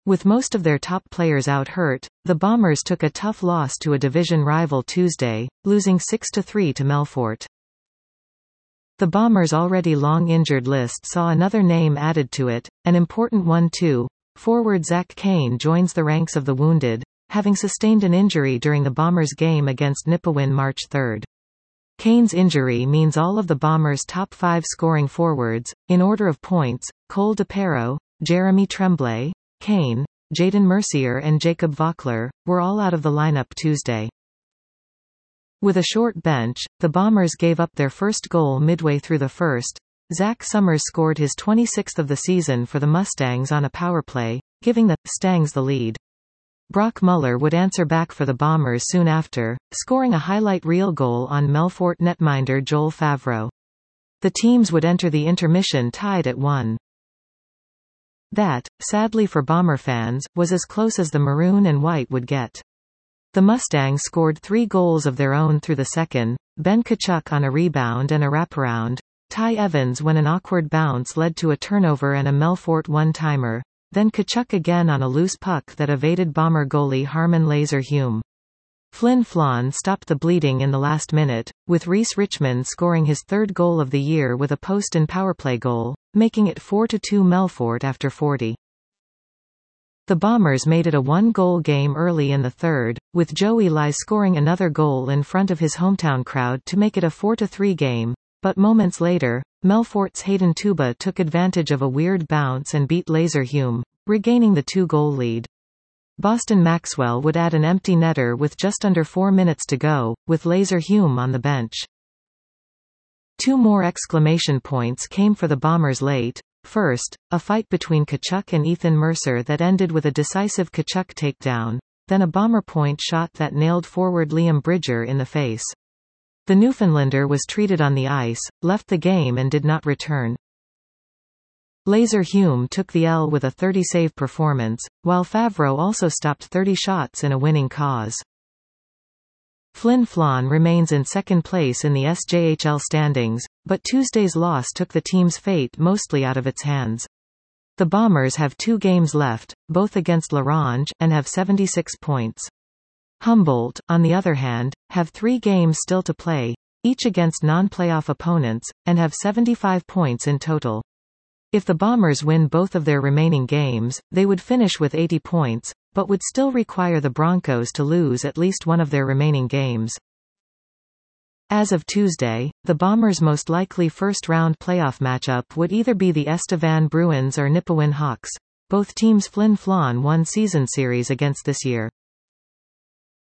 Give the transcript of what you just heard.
With most of their top players out hurt, the Bombers took a tough loss to a division rival Tuesday, losing 6-3 to Melfort. The Bombers' already long injured list saw another name added to it, an important one too. Forward Zach Kane joins the ranks of the wounded, having sustained an injury during the Bombers' game against Nipawin March 3. Kane's injury means all of the Bombers' top 5 scoring forwards, in order of points, Cole DePero, Jeremy Tremblay, Kane, Jaden Mercier and Jacob Vockler, were all out of the lineup Tuesday. With a short bench, the Bombers gave up their first goal midway through the first. Zach Summers scored his 26th of the season for the Mustangs on a power play, giving the Stangs the lead. Brock Muller would answer back for the Bombers soon after, scoring a highlight reel goal on Melfort netminder Joel Favreau. The teams would enter the intermission tied at 1. That, sadly for Bomber fans, was as close as the maroon and white would get. The Mustangs scored 3 goals of their own through the second, Ben Tkachuk on a rebound and a wraparound, Ty Evans when an awkward bounce led to a turnover and a Melfort one-timer, then Tkachuk again on a loose puck that evaded Bomber goalie Harman Laser-Hume. Flynn Flawn stopped the bleeding in the last minute, with Reese Richmond scoring his 3rd goal of the year with a post and powerplay goal, making it 4-2 Melfort after 40. The Bombers made it a 1-goal game early in the third, with Joey Lai scoring another goal in front of his hometown crowd to make it a 4-3 game, but moments later, Melfort's Hayden Tuba took advantage of a weird bounce and beat Laser-Hume, regaining the 2-goal lead. Boston Maxwell would add an empty netter with just under 4 minutes to go, with Laser-Hume on the bench. 2 more exclamation points came for the Bombers late. First, a fight between Tkachuk and Ethan Mercer that ended with a decisive Tkachuk takedown, then a Bomber point shot that nailed forward Liam Bridger in the face. The Newfoundlander was treated on the ice, left the game and did not return. Laser-Hume took the L with a 30-save performance, while Favreau also stopped 30 shots in a winning cause. Flynn Flawn remains in second place in the SJHL standings, but Tuesday's loss took the team's fate mostly out of its hands. The Bombers have 2 games left, both against La Ronge, and have 76 points. Humboldt, on the other hand, have 3 games still to play, each against non-playoff opponents, and have 75 points in total. If the Bombers win both of their remaining games, they would finish with 80 points, but would still require the Broncos to lose at least one of their remaining games. As of Tuesday, the Bombers' most likely first-round playoff matchup would either be the Estevan Bruins or Nipawin Hawks, both teams Flynn Flawn won season series against this year.